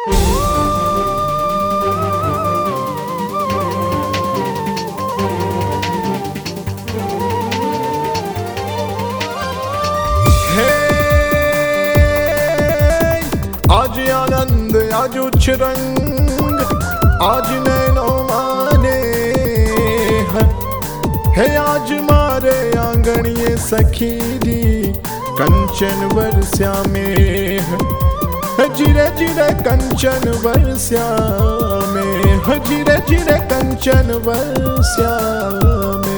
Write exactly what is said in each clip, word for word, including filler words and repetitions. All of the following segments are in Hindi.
आज आनंद आज उच्च रंग आज नैनो माने है आज मारे आंगणिये सखी दी कंचन वर्ष्या में जिरे जिरे कंचन वर्ष्या में जिरे जिरे कंचन वर्ष्या में।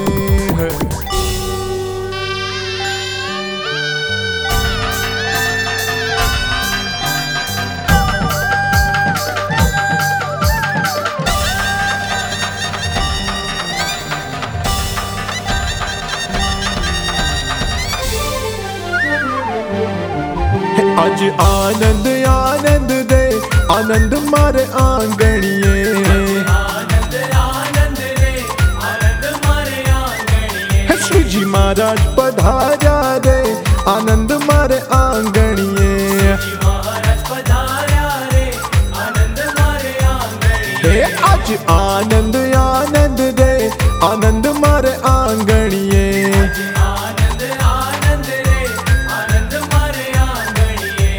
आज आनंद आनंद दे आनंद मारे आंगणिये आनंद आनंद रे आनंद मारे आंगणिये श्री जी महाराज पधारा रे आनंद मारे आंगणिये महाराज पधारा रे आनंद मारे आंगणिये आज आनंद आनंद दे आनंद मारे आंगणिये आनंद आनंद रे आनंद मारे आंगणिये।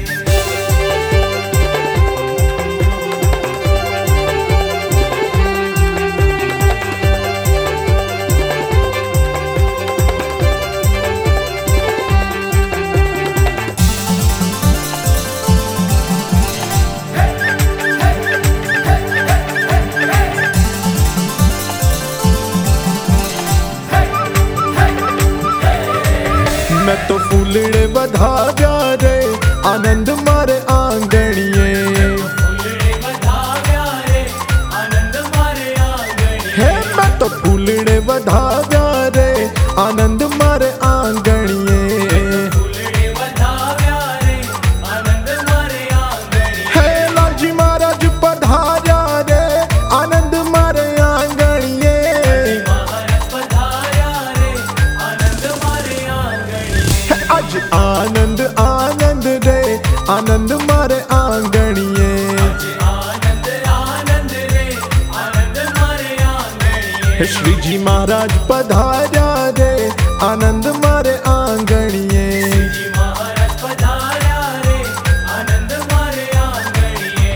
मैं तो फूलड़े बधा जा रे आनंद मारे आंगणिये फूलड़े बधाव्या रे आनंद मारे आंगणिये हे मैं तो फूलड़े बधा जा रे आनंद मारे आंगणिये फूलड़े बधाव्या रे आनंद मारे आंगणिये हे लालजी महाराज पधारा रे आनंद मारे आंगणिये महाराज पधारा रे आनंद मारे आंगणिये आज आनंद आनंद रे आनंद मारे आंगणिये आनंद आनंद रे आनंद मारे आंगणिये श्री जी महाराज पधारा रे आनंद मारे आंगणिये महाराज पधारा रे आनंद मारे आंगणिये।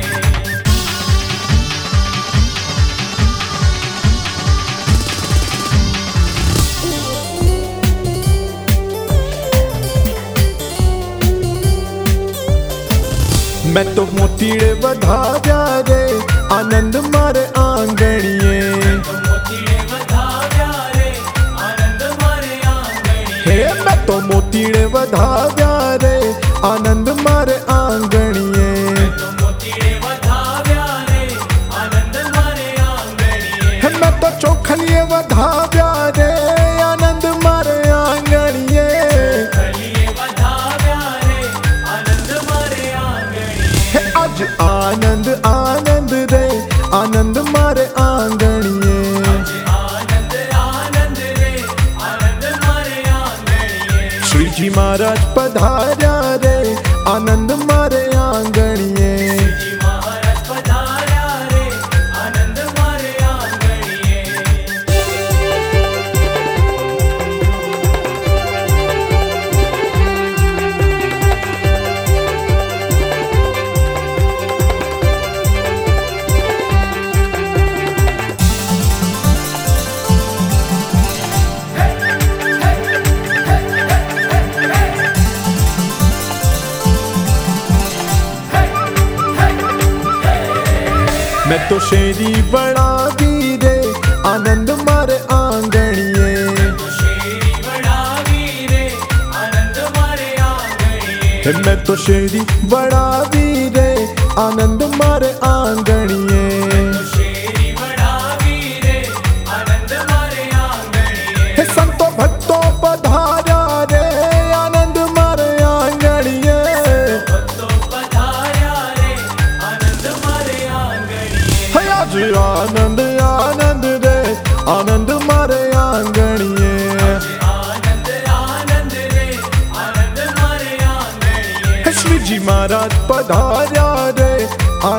मैं तो मोतीड़े बधा जा रे आनंद मारे आंगणिये मोतीड़े बधाव्या रे आनंद मारे आंगणिये हे मैं तो मोतीड़े बधा जा रे आनंद मारे आंगणिये मोतीड़े बधाव्या रे आनंद मारे आंगणिये हे मैं तो चौखलिए बधा जा रे आनंद मारे आंगणिये खलिए बधाव्या रे आनंद मारे आंगणिये हे आज आनंद आनंद रे आनंद मारे आंगणिये आनंद आनंद रे आनंद मारे आंगणिये श्री जी महाराज पधारा रे आनंद मारे आंगणिये महाराज पधारा रे आनंद मारे आंगणिये। मैं तो शेरी बड़ा वीरे आनंद मारे आंगणिये शेरी बड़ा वीरे आनंद मारे आंगणिये मैं तो शेरी बड़ा वीरे आनंद मारे आंगणिये शेरी बड़ा वीरे आनंद मारे आंगणिये हे संतो भक्तों पधारा रे आनंद मारे आंगणिये भक्तों पधारा रे आनंद मारे आंगणिये हे आज आनंद आनंद रे आनंद मारे आंगणिये आनंद आनंद रे आनंद मारे आंगणिये हे श्री जी महाराज पधारा रे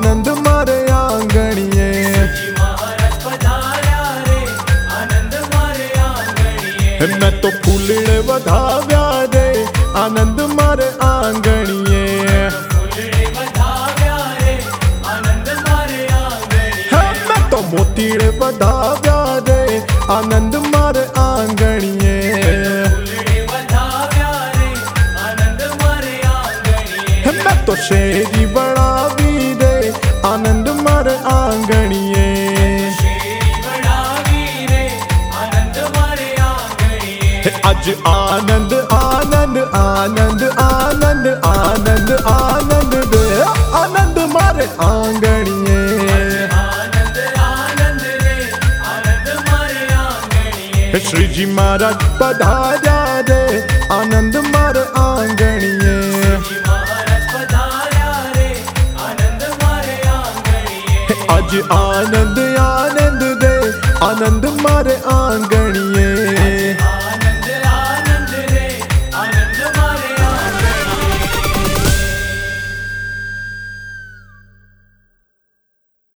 तो फूलड़े वधाव्या रे आनंद मारे आंगणिए। फूलड़े वधाव्या रे आनंद मारे आंगणिए। हाँ, मैं तो मोतीड़े वधाव्या रे आनंद मारे आंगणिए। फूलड़े वधाव्या रे आनंद मारे आंगणिए। मैं तो शेरी बढ़ावी रे आनंद मारे आंगणिए। शेरी बढ़ावी रे आनंद मारे आंगणिए। अज आनंद आनंद आनंद आनंद आनंद आनंद रे आनंद मारे आंगणिए। आनंद आनंद रे आनंद मारे आंगणिए। श्री जी महाराज पधार्या रे आनंद मारे आंगणिए। जी महाराज पधार्या रे आनंद मारे आंगणिए। अज आनंद आनंद रे आनंद मारे आंगणिए।